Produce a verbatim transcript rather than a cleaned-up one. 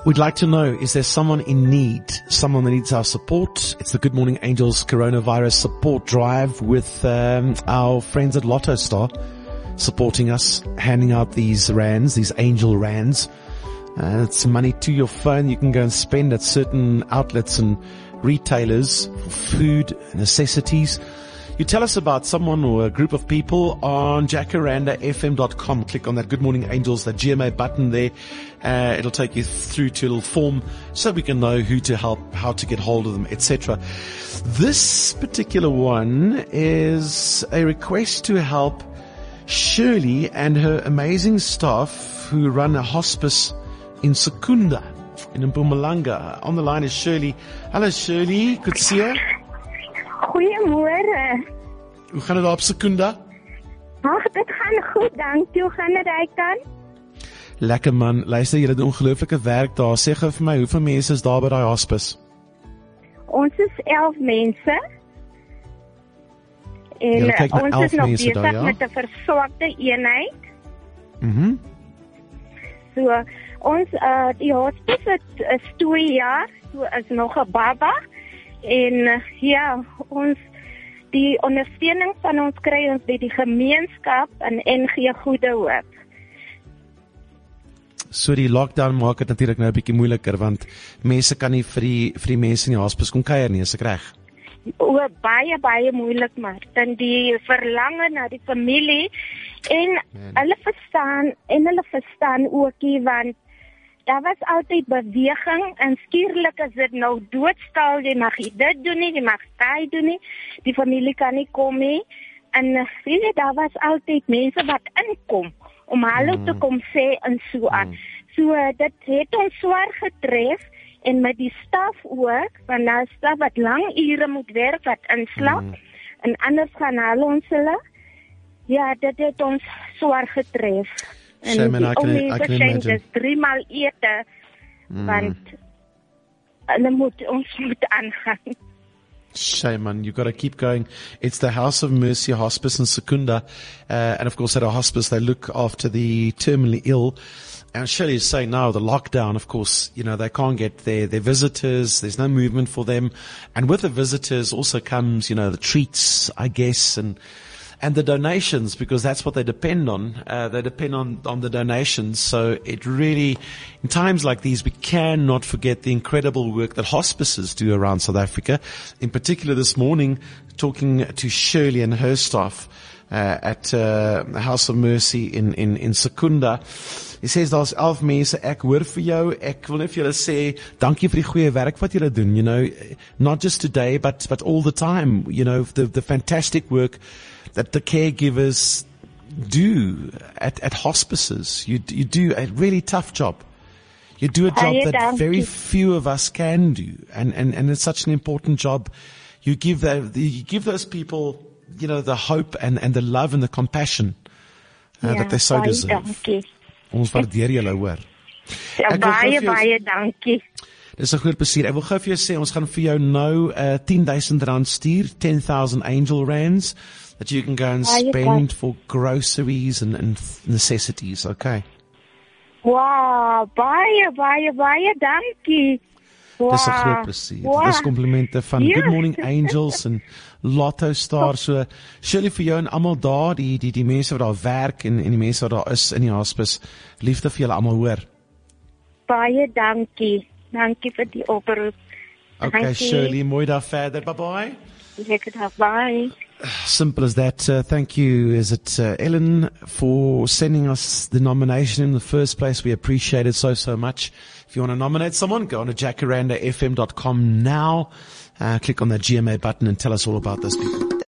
We'd like to know, is there someone in need, someone that needs our support? It's the Good Morning Angels Coronavirus Support Drive with um, our friends at Lotto Star supporting us, handing out these rands, these angel rands. Uh, it's money to your phone you can go and spend at certain outlets and retailers for food, necessities. You tell us about someone or a group of people on jacaranda f m dot com. Click on that Good Morning Angels, that G M A button there. Uh, it'll take you through to a little form so we can know who to help, how to get hold of them, et cetera. This particular one is a request to help Shirley and her amazing staff who run a hospice in Secunda in Mpumalanga. On the line is Shirley. Hello Shirley, good to see you. Goeiemôre. Hoe gaan het daar op Secunda? Ach, dit gaan goed, dankie. Hoe gaan het daar kan? Lekker man. Luister, julle doen ongelooflike werk daar. Sê gou vir my, hoeveel mense is daar by daai hospice? Ons is elf mense. En uh, ons is nog bezig daar, ja? Met 'n verswakte eenheid. Mhm. Mm so, ons, uh, die hospice is twee jaar, so is nog 'n baba. En uh, ja, ons, die ondersteuning van ons kry ons by die gemeenskap en N G Goede Hoop. So die lockdown maak het natuurlik nou 'n bietjie moeiliker, want mense kan nie vir die, vir die mense in die hospice kom kuier nie, is ek reg? O, baie, baie moeilik, maar dan die verlange na die familie en Man. hulle verstaan, en hulle verstaan ookie, want daar was altyd beweging en skielik is dit nou doodstil, jy mag nie dit doen nie, jy mag daai doen nie, die familie kan nie kom nie, en weet jy, daar was altyd mense wat inkom, om hallo mm. te kom sê en so aan. Mm. So, dit het ons swaar getref, en met die staf ook, want daar is staf wat lang ure moet werk, wat inslaap, mm. en anders gaan hulle ons hulle, ja, dit het ons swaar getref. En Shame, die I can, oude I can verskyn imagine. Dis drie maal ete, mm. want hulle moet, ons moet aangaan. Shame man, you've got to keep going. It's the House of Mercy Hospice in Secunda, uh, and of course at a hospice they look after the terminally ill. And Shirley is saying now, the lockdown, of course, you know, they can't get their, their visitors, there's no movement for them. And with the visitors also comes, you know, the treats, I guess, and and the donations, because that's what they depend on. Uh, they depend on, on the donations. So it really, in times like these, we cannot forget the incredible work that hospices do around South Africa. In particular this morning, talking to Shirley and her staff uh, at uh, House of Mercy in, in, in Secunda. Hy sê, daar's elf mense, ek hoor vir jou, ek wil net vir julle sê, dankie vir die goeie werk wat julle doen, you know, not just today, but, but all the time, you know, the, the fantastic work that the caregivers do at, at hospices. You, you do a really tough job. You do a job that very few of us can do. And, and, and it's such an important job. You give that, you give those people, you know, the hope and, and the love and the compassion uh, ja, that they so deserve. Dankie. Ons waardeer julle, hoor. Ja, baie, baie dankie. Dis 'n groot plesier. Ek wil gou vir jou sê, ons gaan vir jou nou uh, ten duisend rand stuur, ten thousand angel rands, that you can go and spend for groceries and, and necessities, okay? Wow, baie, baie, baie dankie. Wow. Dis 'n groot plesier. Wow. Dis komplimente van yeah. Good Morning Angels en Lotto Star. So, Shirley, vir jou en almal daar, die, die, die mense wat daar werk en, en die mense wat daar is in die hospice, liefde vir julle almal, hoor. Baie dankie. Dankie vir die oproep. Okay, dankie. Shirley, mooi dag verder. Bye-bye. Lekker dag, bye. Simple as that. Uh, thank you, is it uh, Ellen, for sending us the nomination in the first place. We appreciate it so, so much. If you want to nominate someone, go on to jacaranda f m dot com now. Uh, click on that G M A button and tell us all about those people.